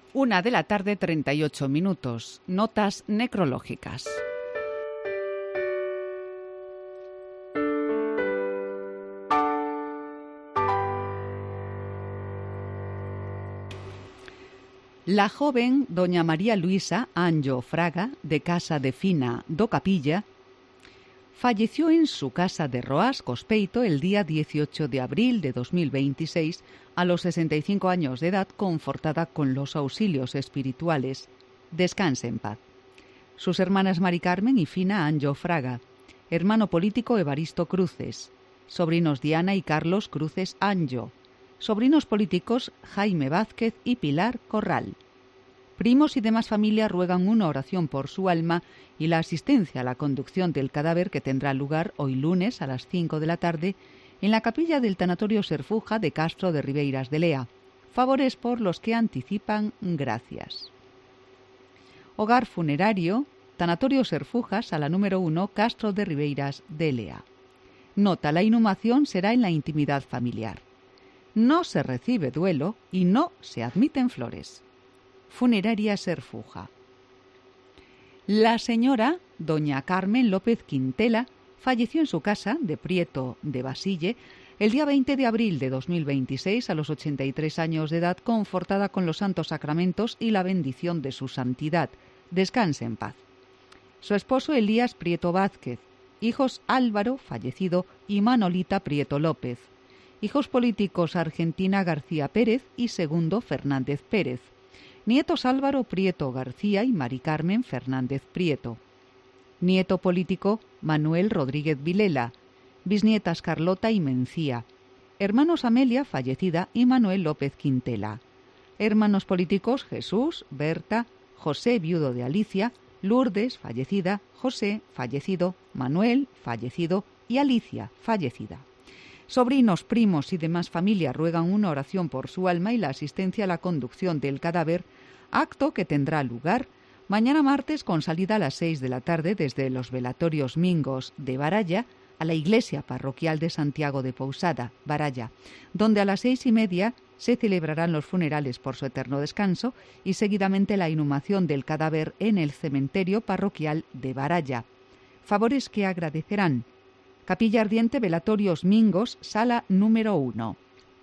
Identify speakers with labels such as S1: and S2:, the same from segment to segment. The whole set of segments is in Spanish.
S1: 1:38. Notas necrológicas. La joven doña María Luisa Anjo Fraga, de Casa de Fina do Capilla, falleció en su casa de Roas, Cospeito, el día 18 de abril de 2026, a los 65 años de edad, confortada con los auxilios espirituales. Descanse en paz. Sus hermanas Mari Carmen y Fina Anjo Fraga, hermano político Evaristo Cruces, sobrinos Diana y Carlos Cruces Anjo, sobrinos políticos Jaime Vázquez y Pilar Corral. Primos y demás familia ruegan una oración por su alma y la asistencia a la conducción del cadáver, que tendrá lugar hoy lunes a las 5 de la tarde en la capilla del Tanatorio Serfuja de Castro de Ribeiras de Lea. Favores por los que anticipan gracias. Hogar funerario, Tanatorio Serfuja, sala número 1, Castro de Ribeiras de Lea. Nota: la inhumación será en la intimidad familiar. No se recibe duelo y no se admiten flores. Funeraria Serfuja. La señora doña Carmen López Quintela falleció en su casa de Prieto de Basille el día 20 de abril de 2026 a los 83 años de edad, confortada con los santos sacramentos y la bendición de su santidad. Descanse en paz. Su esposo Elías Prieto Vázquez. Hijos Álvaro, fallecido, y Manolita Prieto López. Hijos políticos Argentina García Pérez y Segundo Fernández Pérez. Nietos Álvaro Prieto García y Mari Carmen Fernández Prieto. Nieto político Manuel Rodríguez Vilela. Bisnietas Carlota y Mencía. Hermanos Amelia, fallecida, y Manuel López Quintela. Hermanos políticos Jesús, Berta, José, viudo de Alicia, Lourdes, fallecida, José, fallecido, Manuel, fallecido, y Alicia, fallecida. Sobrinos, primos y demás familia ruegan una oración por su alma y la asistencia a la conducción del cadáver, acto que tendrá lugar mañana martes con salida a las 6 de la tarde desde los velatorios Mingos de Baralla a la iglesia parroquial de Santiago de Pousada, Baralla, donde a las 6:30 se celebrarán los funerales por su eterno descanso y seguidamente la inhumación del cadáver en el cementerio parroquial de Baralla. Favores que agradecerán: Capilla Ardiente, Velatorios Mingos, sala número 1.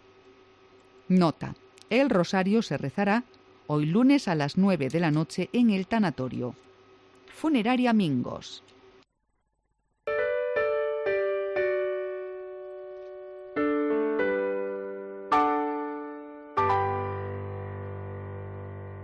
S1: Nota: el rosario se rezará hoy lunes a las 9 de la noche en el tanatorio. Funeraria Mingos.